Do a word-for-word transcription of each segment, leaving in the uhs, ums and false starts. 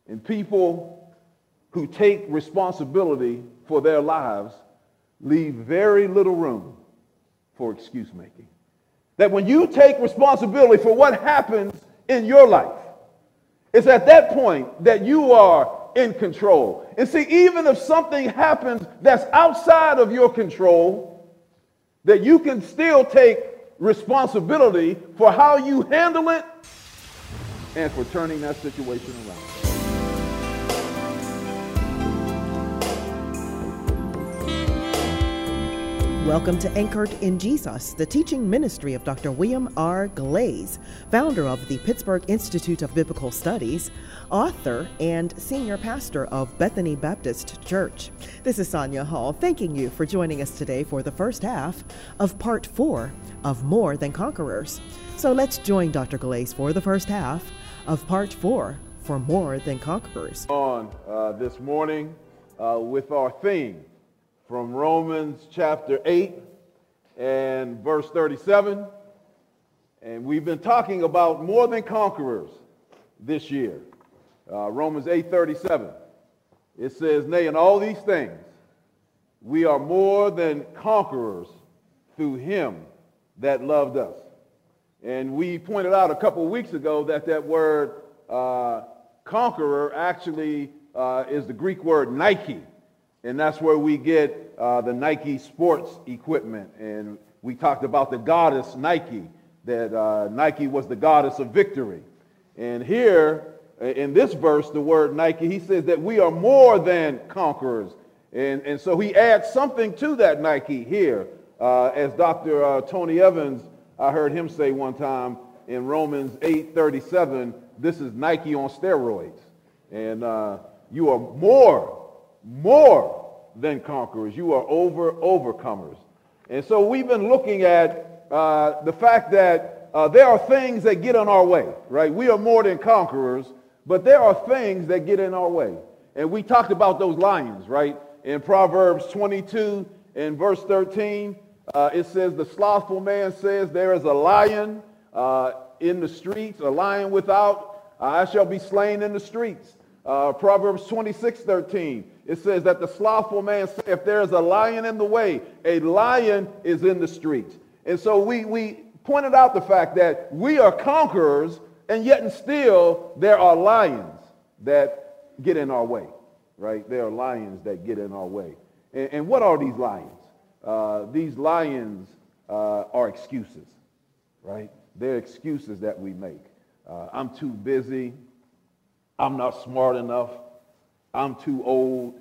And people who take responsibility for their lives leave very little room for excuse making. That when you take responsibility for what happens in your life, it's at that point that you are in control. And see, even if something happens that's outside of your control, that you can still take responsibility for how you handle it and for turning that situation around. Welcome to Anchored in Jesus, the teaching ministry of Doctor William R. Glaze, founder of the Pittsburgh Institute of Biblical Studies, author, and senior pastor of Bethany Baptist Church. This is Sonia Hall, thanking you for joining us today for the first half of part four of More Than Conquerors. So let's join Doctor Glaze for the first half of part four for More Than Conquerors. On uh, this morning uh, with our theme from Romans chapter eight and verse thirty-seven. And we've been talking about more than conquerors this year. Uh, Romans eight thirty-seven. It says, "Nay, in all these things, we are more than conquerors through him that loved us." And we pointed out a couple of weeks ago that that word uh, conqueror actually uh, is the Greek word Nike. And that's where we get uh, the Nike sports equipment. And we talked about the goddess Nike, that uh, Nike was the goddess of victory. And here, in this verse, the word Nike, he says that we are more than conquerors. And, and so he adds something to that Nike here. Uh, as Doctor Uh, Tony Evans, I heard him say one time in Romans eight thirty-seven, this is Nike on steroids. And uh, you are more More than conquerors. You are over overcomers. And so we've been looking at uh, the fact that uh, there are things that get in our way, right? We are more than conquerors, but there are things that get in our way. And we talked about those lions, right? In Proverbs twenty-two and verse thirteen, uh, it says, "The slothful man says, there is a lion uh, in the streets, a lion without, I shall be slain in the streets." Uh, Proverbs twenty-six thirteen, it says that the slothful man says, if there is a lion in the way, a lion is in the streets. And so we, we pointed out the fact that we are conquerors, and yet and still there are lions that get in our way, right? There are lions that get in our way. And, and what are these lions? Uh, these lions uh, are excuses, right? They're excuses that we make. Uh, I'm too busy. I'm not smart enough. I'm too old.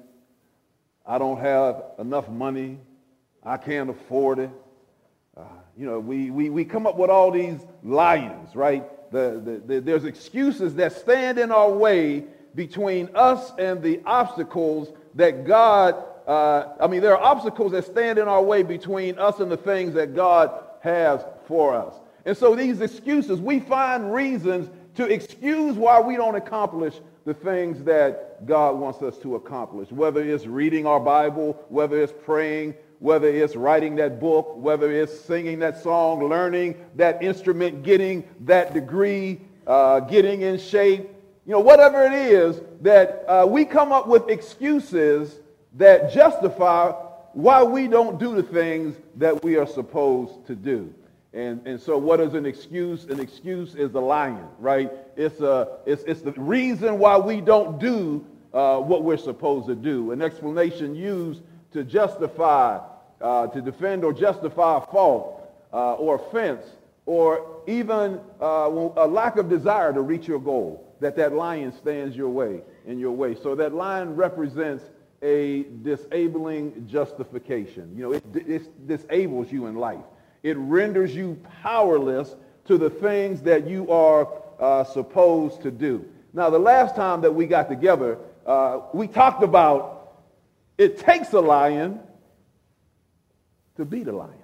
I don't have enough money. I can't afford it. Uh, you know, we, we, we come up with all these lions, right? The, the, the, there's excuses that stand in our way between us and the obstacles that God, uh, I mean, there are obstacles that stand in our way between us and the things that God has for us. And so these excuses, we find reasons to excuse why we don't accomplish the things that God wants us to accomplish, whether it's reading our Bible, whether it's praying, whether it's writing that book, whether it's singing that song, learning that instrument, getting that degree, uh, getting in shape, you know, whatever it is that uh, we come up with excuses that justify why we don't do the things that we are supposed to do. And, and so what is an excuse? An excuse is a lion, right? It's, a, it's, it's the reason why we don't do uh, what we're supposed to do. An explanation used to justify, uh, to defend or justify a fault uh, or offense, or even uh, a lack of desire to reach your goal, that that lion stands your way, in your way. So that lion represents a disabling justification. You know, it, it disables you in life. It renders you powerless to the things that you are uh, supposed to do. Now, the last time that we got together, uh, we talked about it takes a lion to beat a lion.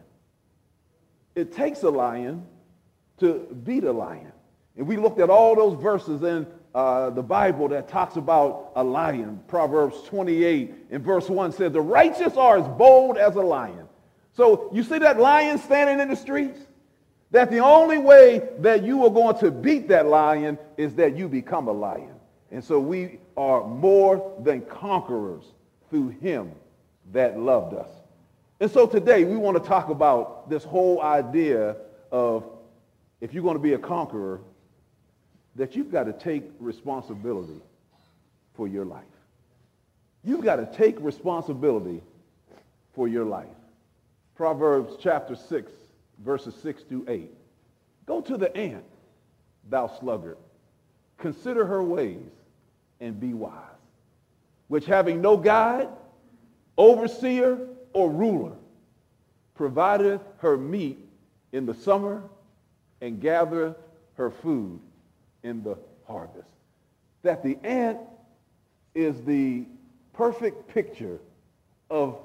It takes a lion to beat a lion. And we looked at all those verses in uh, the Bible that talks about a lion. Proverbs twenty-eight and verse one says, "The righteous are as bold as a lion." So you see that lion standing in the streets? That the only way that you are going to beat that lion is that you become a lion. And so we are more than conquerors through him that loved us. And so today we want to talk about this whole idea of, if you're going to be a conqueror, that you've got to take responsibility for your life. You've got to take responsibility for your life. Proverbs chapter six, verses six through eight. Go to the ant, thou sluggard. Consider her ways and be wise, which having no guide, overseer, or ruler, provideth her meat in the summer and gathereth her food in the harvest. That the ant is the perfect picture of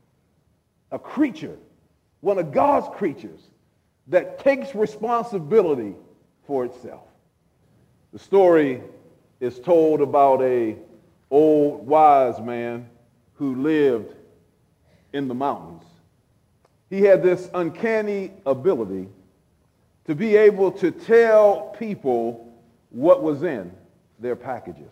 a creature, one of God's creatures, that takes responsibility for itself. The story is told about a old wise man who lived in the mountains. He had this uncanny ability to be able to tell people what was in their packages.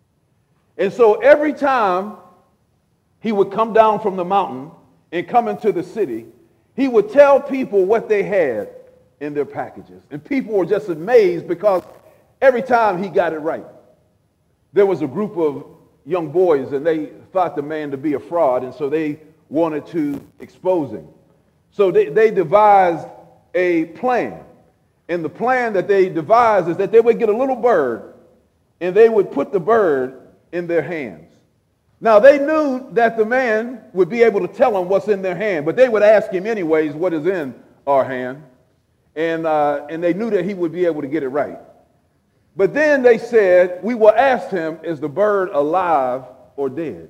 And so every time he would come down from the mountain and come into the city, he would tell people what they had in their packages. And people were just amazed because every time he got it right. There was a group of young boys and they thought the man to be a fraud, and so they wanted to expose him. So they, they devised a plan. And the plan that they devised is that they would get a little bird and they would put the bird in their hands. Now, they knew that the man would be able to tell them what's in their hand, but they would ask him anyways, what is in our hand? And, uh, and they knew that he would be able to get it right. But then they said, we will ask him, is the bird alive or dead?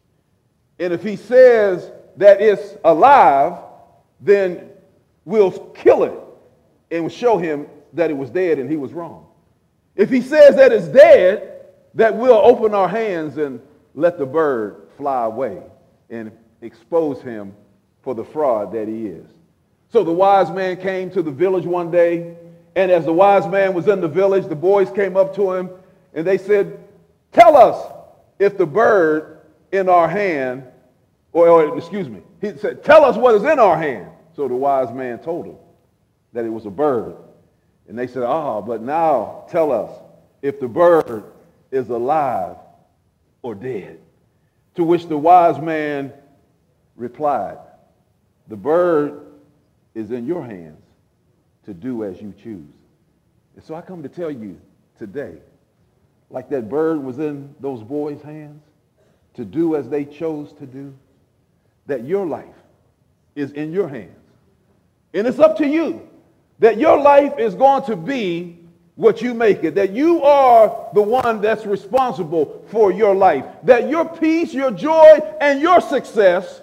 And if he says that it's alive, then we'll kill it and show him that it was dead and he was wrong. If he says that it's dead, that we'll open our hands and let the bird fly away and expose him for the fraud that he is. So the wise man came to the village one day, and as the wise man was in the village, the boys came up to him and they said, tell us if the bird in our hand, or, or excuse me, he said, tell us what is in our hand. So the wise man told them that it was a bird. And they said, ah, but now tell us if the bird is alive or dead. To which the wise man replied, the bird is in your hands to do as you choose. And so I come to tell you today, like that bird was in those boys' hands to do as they chose to do, that your life is in your hands. And it's up to you that your life is going to be what you make it, that you are the one that's responsible for your life, that your peace, your joy, and your success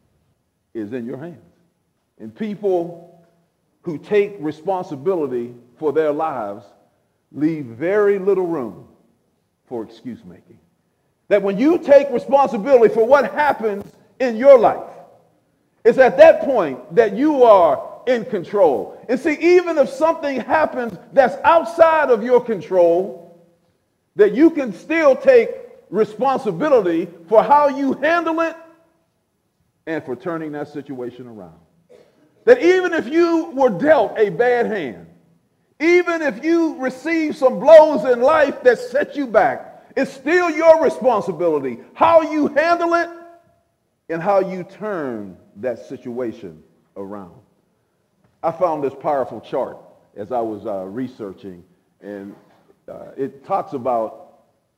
is in your hands. And people who take responsibility for their lives leave very little room for excuse making. That when you take responsibility for what happens in your life, it's at that point that you are in control. And see, even if something happens that's outside of your control, that you can still take responsibility for how you handle it and for turning that situation around. That even if you were dealt a bad hand, even if you received some blows in life that set you back, it's still your responsibility how you handle it and how you turn that situation around. I found this powerful chart as I was uh, researching, and uh, it talks about,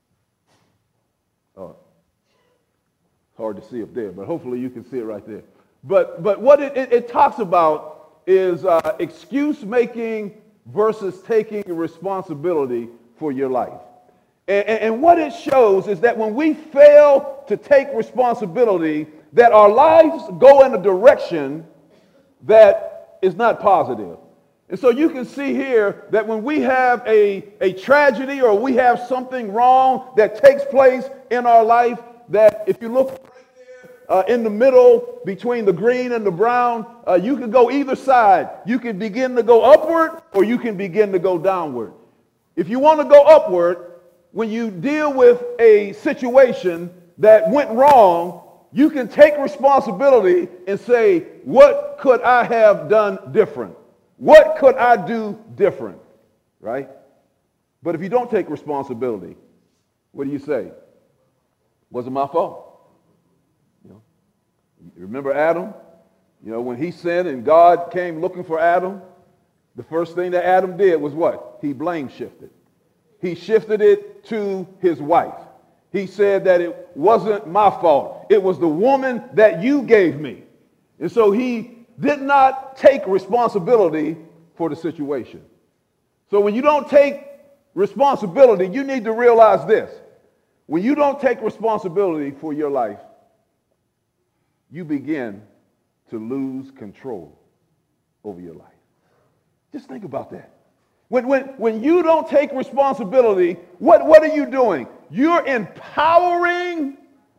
uh, hard to see up there, but hopefully you can see it right there. But, but what it, it, it talks about is uh, excuse making versus taking responsibility for your life. And, and, and what it shows is that when we fail to take responsibility, that our lives go in a direction that is not positive. And so you can see here that when we have a, a tragedy or we have something wrong that takes place in our life, that if you look right there uh, in the middle between the green and the brown, uh, you can go either side. You can begin to go upward or you can begin to go downward. If you want to go upward, when you deal with a situation that went wrong, you can take responsibility and say, what could I have done different? What could I do different? Right? But if you don't take responsibility, what do you say? Wasn't my fault. You know, remember Adam? You know, when he sinned and God came looking for Adam, the first thing that Adam did was what? He blame shifted. He shifted it to his wife. He said that it wasn't my fault. It was the woman that you gave me. And so he did not take responsibility for the situation. So when you don't take responsibility, you need to realize this. When you don't take responsibility for your life, you begin to lose control over your life. Just think about that. When, when, when you don't take responsibility, what, what are you doing? You're empowering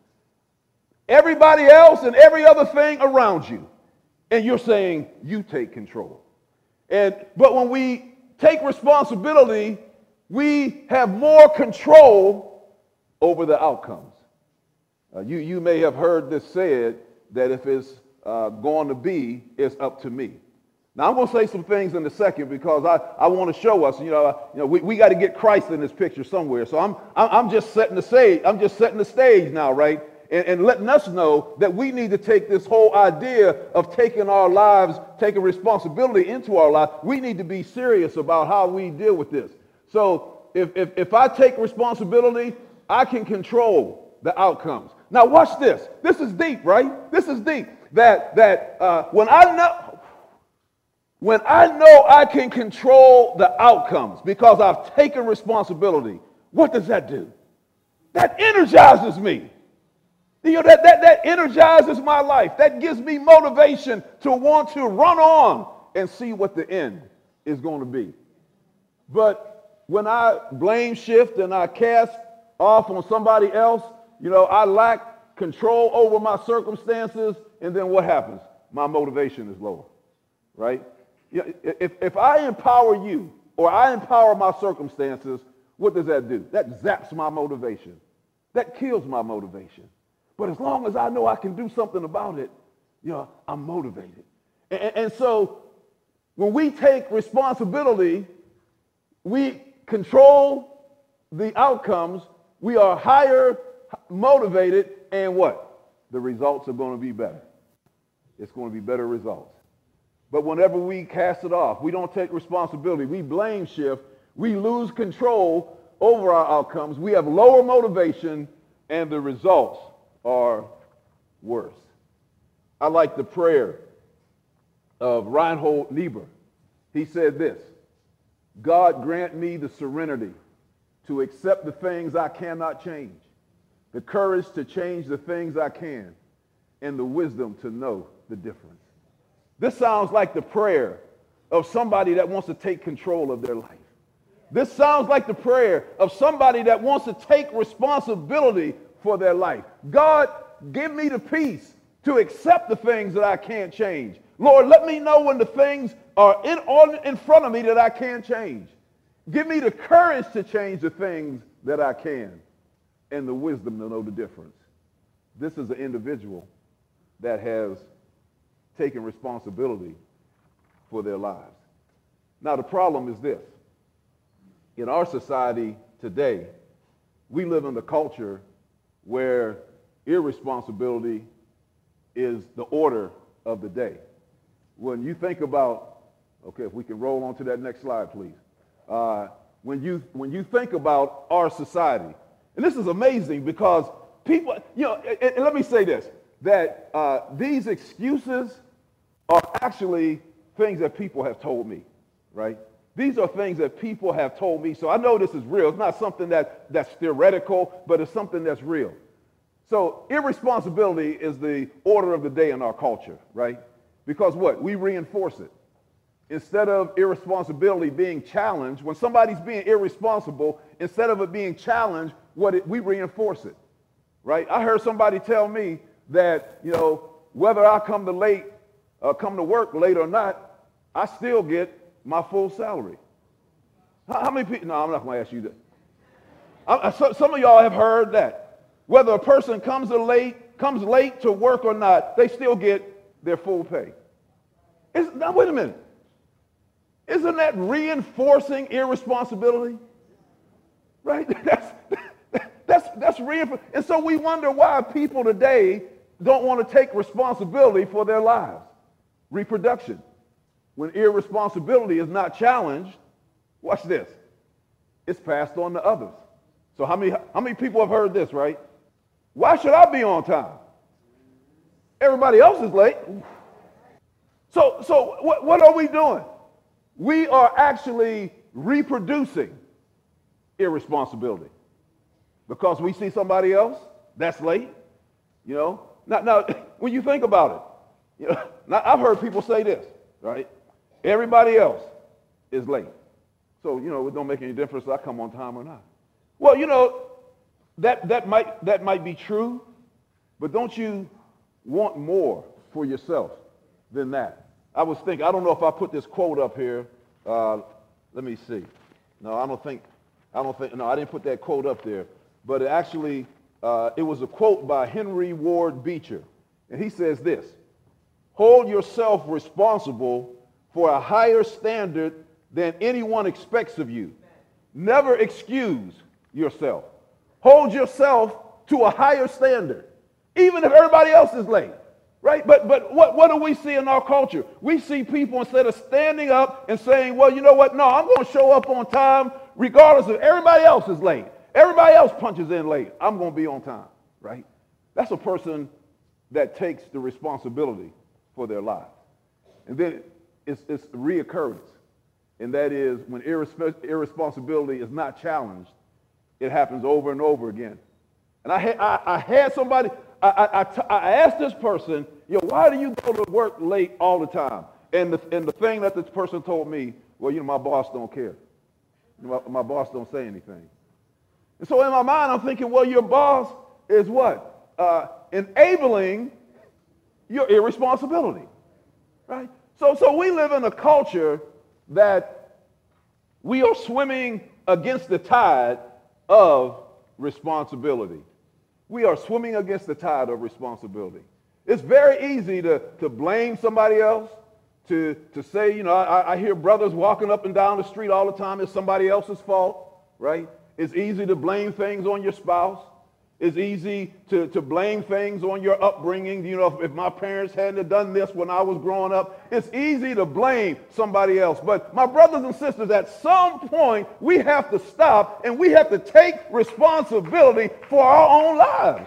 everybody else and every other thing around you. And you're saying, you take control. And but when we take responsibility, we have more control over the outcomes. Uh, you, you may have heard this said that if it's uh, going to be, it's up to me. Now, I'm going to say some things in a second because I, I want to show us, you know, uh, you know we, we got to get Christ in this picture somewhere. So I'm, I'm just setting the stage. I'm just setting the stage now, right? And, and letting us know that we need to take this whole idea of taking our lives, taking responsibility into our life. We need to be serious about how we deal with this. So if, if, if I take responsibility, I can control the outcomes. Now, watch this. This is deep, right? This is deep. That, that uh, when I know... When I know I can control the outcomes because I've taken responsibility, what does that do? That energizes me. You know, that, that, that energizes my life. That gives me motivation to want to run on and see what the end is going to be. But when I blame shift and I cast off on somebody else, you know, I lack control over my circumstances, and then what happens? My motivation is lower, right? If, if I empower you or I empower my circumstances, what does that do? That zaps my motivation. That kills my motivation. But as long as I know I can do something about it, you know, I'm motivated. And, and so when we take responsibility, we control the outcomes, we are higher motivated, and what? The results are going to be better. It's going to be better results. But whenever we cast it off, we don't take responsibility, we blame shift, we lose control over our outcomes, we have lower motivation, and the results are worse. I like the prayer of Reinhold Niebuhr. He said this: God grant me the serenity to accept the things I cannot change, the courage to change the things I can, and the wisdom to know the difference. This sounds like the prayer of somebody that wants to take control of their life. This sounds like the prayer of somebody that wants to take responsibility for their life. God, give me the peace to accept the things that I can't change. Lord, let me know when the things are in, on, in front of me that I can't change. Give me the courage to change the things that I can, and the wisdom to know the difference. This is an individual that has taking responsibility for their lives. Now, the problem is this. In our society today, we live in a culture where irresponsibility is the order of the day. When you think about, okay, if we can roll on to that next slide, please. Uh, when you when you think about our society, and this is amazing because people, you know, and, and let me say this, that uh, these excuses are actually things that people have told me, right? These are things that people have told me, so I know this is real. It's not something that, that's theoretical, but it's something that's real. So irresponsibility is the order of the day in our culture, right? Because what? We reinforce it. Instead of irresponsibility being challenged, when somebody's being irresponsible, instead of it being challenged, what it, we reinforce it, right? I heard somebody tell me that, you know, whether I come to late, uh, come to work late or not, I still get my full salary. How, how many people? No, I'm not going to ask you that. I, I, so, some of y'all have heard that. Whether a person comes late, comes late to work or not, they still get their full pay. It's, now, wait a minute. Isn't that reinforcing irresponsibility? Right? That's, that's, that's reinforcing. And so we wonder why people today don't want to take responsibility for their lives. Reproduction. When irresponsibility is not challenged, watch this, it's passed on to others. So how many, how many people have heard this, right? Why should I be on time? Everybody else is late. So, so what, what are we doing? We are actually reproducing irresponsibility because we see somebody else that's late. You know, now, now when you think about it, you know, now I've heard people say this, right? Everybody else is late. So, you know, it don't make any difference if I come on time or not. Well, you know, that, that, might, that might be true, but don't you want more for yourself than that? I was thinking, I don't know if I put this quote up here. Uh, let me see. No, I don't think, I don't think, no, I didn't put that quote up there. But it actually, uh, it was a quote by Henry Ward Beecher. And he says this: hold yourself responsible for a higher standard than anyone expects of you. Never excuse yourself. Hold yourself to a higher standard, even if everybody else is late, right? But but what, what do we see in our culture? We see people, instead of standing up and saying, well, you know what, no, I'm going to show up on time regardless of everybody else is late. Everybody else punches in late. I'm going to be on time, right? That's a person that takes the responsibility for their lives. And then it's, it's reoccurrence. And that is when irresp- irresponsibility is not challenged, it happens over and over again. And I had, I, I had somebody, I, I, I, t- I asked this person, yo, why do you go to work late all the time? And the, and the thing that this person told me, well, you know, my boss don't care. My, my boss don't say anything. And so in my mind, I'm thinking, well, your boss is what? Uh, enabling your irresponsibility, right? So, so we live in a culture that we are swimming against the tide of responsibility. We are swimming against the tide of responsibility. It's very easy to, to blame somebody else, to, to say, you know, I, I hear brothers walking up and down the street all the time, it's somebody else's fault, right? It's easy to blame things on your spouse. It's easy to, to blame things on your upbringing. You know, if, if my parents hadn't done this when I was growing up, it's easy to blame somebody else. But my brothers and sisters, at some point, we have to stop and we have to take responsibility for our own lives.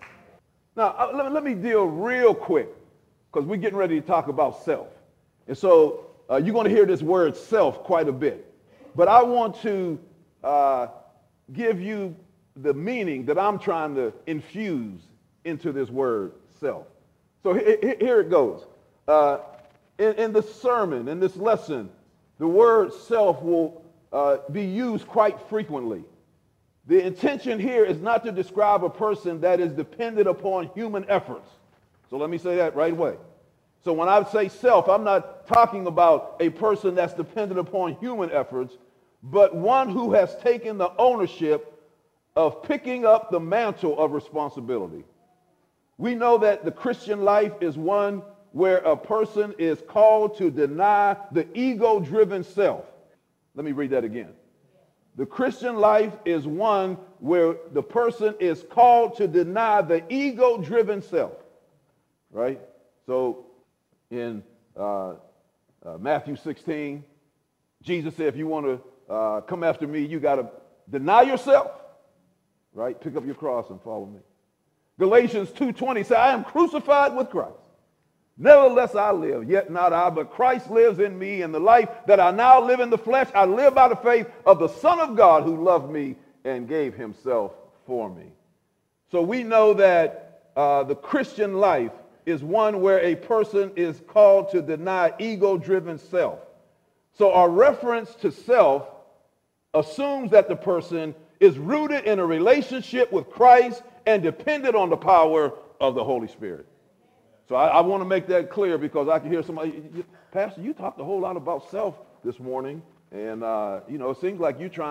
Now, uh, let, let me deal real quick, because we're getting ready to talk about self. And so uh, you're going to hear this word self quite a bit. But I want to uh, give you the meaning that I'm trying to infuse into this word self. So here, here it goes. Uh, in, in the sermon, in this lesson, the word self will uh, be used quite frequently. The intention here is not to describe a person that is dependent upon human efforts. So let me say that right away. So when I say self, I'm not talking about a person that's dependent upon human efforts, but one who has taken the ownership of picking up the mantle of responsibility. We know that the Christian life is one where a person is called to deny the ego-driven self. Let me read that again. The Christian life is one where the person is called to deny the ego-driven self, right? So in uh, uh, Matthew sixteen, Jesus said, if you want to uh, come after me, you got to deny yourself. Right? Pick up your cross and follow me. Galatians two twenty says, I am crucified with Christ. Nevertheless I live, yet not I, but Christ lives in me, and the life that I now live in the flesh, I live by the faith of the Son of God who loved me and gave himself for me. So we know that uh, the Christian life is one where a person is called to deny ego-driven self. So our reference to self assumes that the person is rooted in a relationship with Christ and dependent on the power of the Holy Spirit. So I, I want to make that clear, because I can hear somebody, Pastor, you talked a whole lot about self this morning, and uh, you know, it seems like you're trying to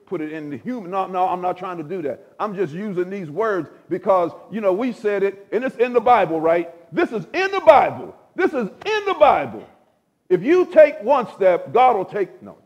put it in the human. No, no, I'm not trying to do that. I'm just using these words because, you know, we said it, and it's in the Bible, right? This is in the Bible. This is in the Bible. If you take one step, God will take, no.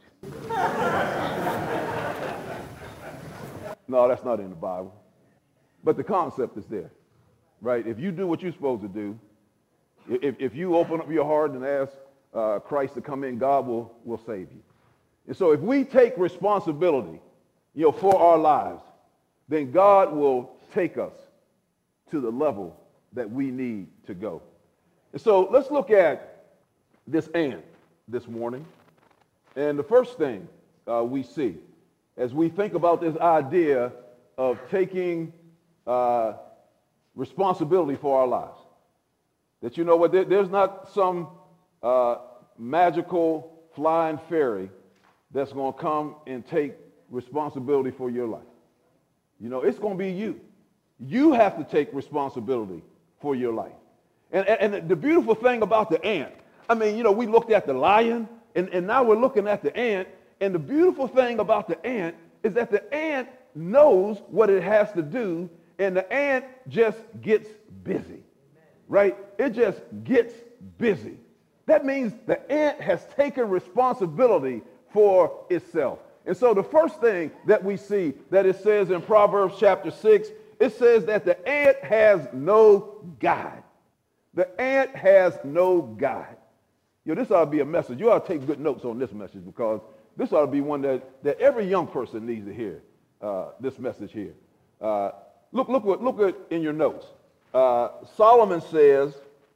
No, that's not in the Bible. But the concept is there, right? If you do what you're supposed to do, if, if you open up your heart and ask uh, Christ to come in, God will, will save you. And so if we take responsibility, you know, for our lives, then God will take us to the level that we need to go. And so let's look at this ant this morning. And the first thing uh, we see as we think about this idea of taking uh, responsibility for our lives, that, you know what, there, there's not some uh, magical flying fairy that's going to come and take responsibility for your life. You know, it's going to be you. You have to take responsibility for your life. And, and, and the beautiful thing about the ant, I mean, you know, we looked at the lion, and, and now we're looking at the ant. And the beautiful thing about the ant is that the ant knows what it has to do, and the ant just gets busy, right? It just gets busy. That means the ant has taken responsibility for itself. And so the first thing that we see that it says in Proverbs chapter six, it says that the ant has no guide. The ant has no guide. You know, this ought to be a message. You ought to take good notes on this message, because this ought to be one that, that every young person needs to hear, uh, this message here. Uh, look, look, what, look at in your notes. Uh, Solomon says,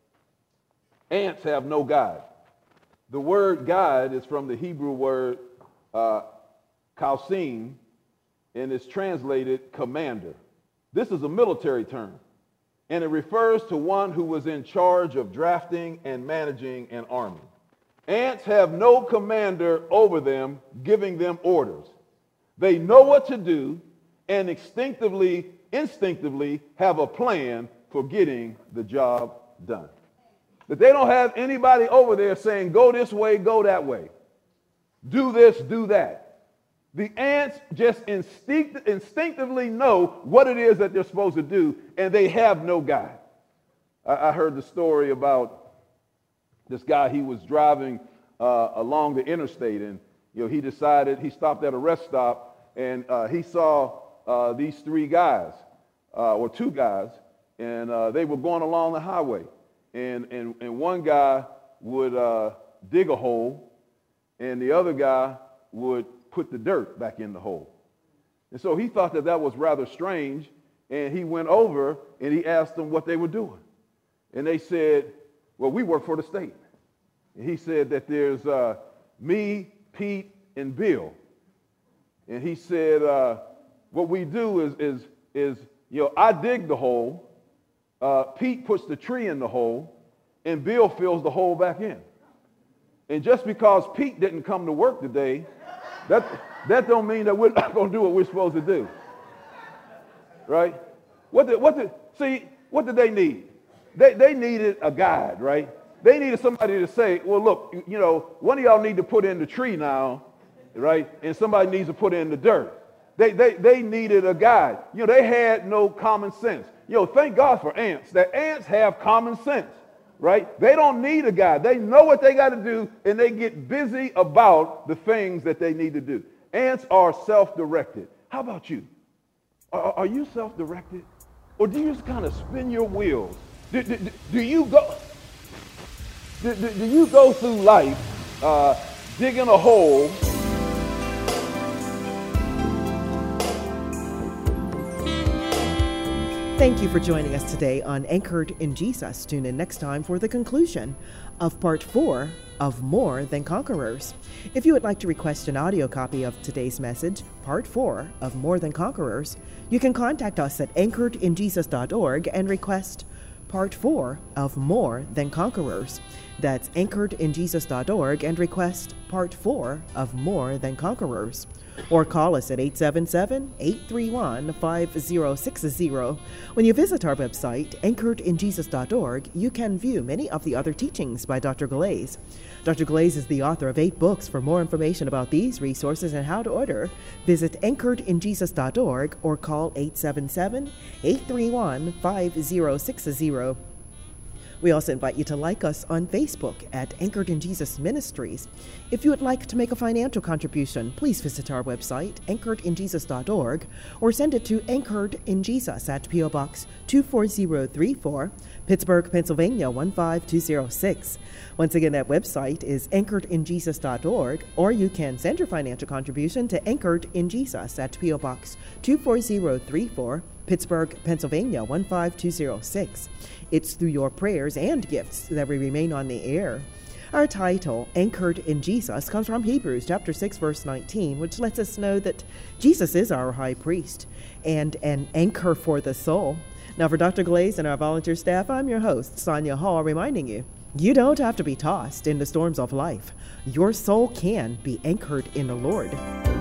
ants have no guide. The word guide is from the Hebrew word uh, kausim, and it's translated commander. This is a military term, and it refers to one who was in charge of drafting and managing an army. Ants have no commander over them, giving them orders. They know what to do and instinctively, instinctively have a plan for getting the job done. That they don't have anybody over there saying, go this way, go that way. Do this, do that. The ants just instinct, instinctively know what it is that they're supposed to do, and they have no guide. I, I heard the story about this guy. He was driving uh, along the interstate, and you know, he decided, he stopped at a rest stop, and uh, he saw uh, these three guys, uh, or two guys, and uh, they were going along the highway. And, and, and one guy would uh, dig a hole, and the other guy would put the dirt back in the hole. And so he thought that that was rather strange, and he went over and he asked them what they were doing. And they said, well, we work for the state. And he said that there's uh, me, Pete, and Bill. And he said, uh, what we do is, is, is, you know, I dig the hole, Uh, Pete puts the tree in the hole, and Bill fills the hole back in. And just because Pete didn't come to work today, that, that don't mean that we're not going to do what we're supposed to do. Right? What did, what did, see, what did they need? They, they needed a guide, right? They needed somebody to say, well, look, you know, one of y'all need to put in the tree now, right? And somebody needs to put in the dirt. They, they, they needed a guide. You know, they had no common sense. You know, thank God for ants, that ants have common sense, right? They don't need a guide. They know what they got to do, and they get busy about the things that they need to do. Ants are self-directed. How about you? Are, are you self-directed? Or do you just kind of spin your wheels? Do, do, do you go do, do, do you go through life uh, digging a hole? Thank you for joining us today on Anchored in Jesus. Tune in next time for the conclusion of part four of More Than Conquerors. If you would like to request an audio copy of today's message, part four of More Than Conquerors, you can contact us at anchored in jesus dot org and request part four of More Than Conquerors. That's anchored in jesus dot org and request part four of More Than Conquerors. or call us at eight seven seven, eight three one, five zero six zero. When you visit our website, anchored in jesus dot org, you can view many of the other teachings by Doctor Glaze. Doctor Glaze is the author of eight books. For more information about these resources and how to order, visit anchored in jesus dot org or call eight seven seven, eight three one, five zero six zero. We also invite you to like us on Facebook at Anchored in Jesus Ministries. If you would like to make a financial contribution, please visit our website, anchored in jesus dot org, or send it to Anchored in Jesus at P O Box two four zero three four, Pittsburgh, Pennsylvania one five two zero six. Once again, that website is anchored in jesus dot org, or you can send your financial contribution to Anchored in Jesus at P O Box two four zero three four, Pittsburgh, Pennsylvania one five two zero six. It's through your prayers and gifts that we remain on the air. Our title, Anchored in Jesus, comes from Hebrews chapter six, verse nineteen, which lets us know that Jesus is our high priest and an anchor for the soul. Now, for Doctor Glaze and our volunteer staff, I'm your host, Sonia Hall, reminding you, you don't have to be tossed in the storms of life. Your soul can be anchored in the Lord.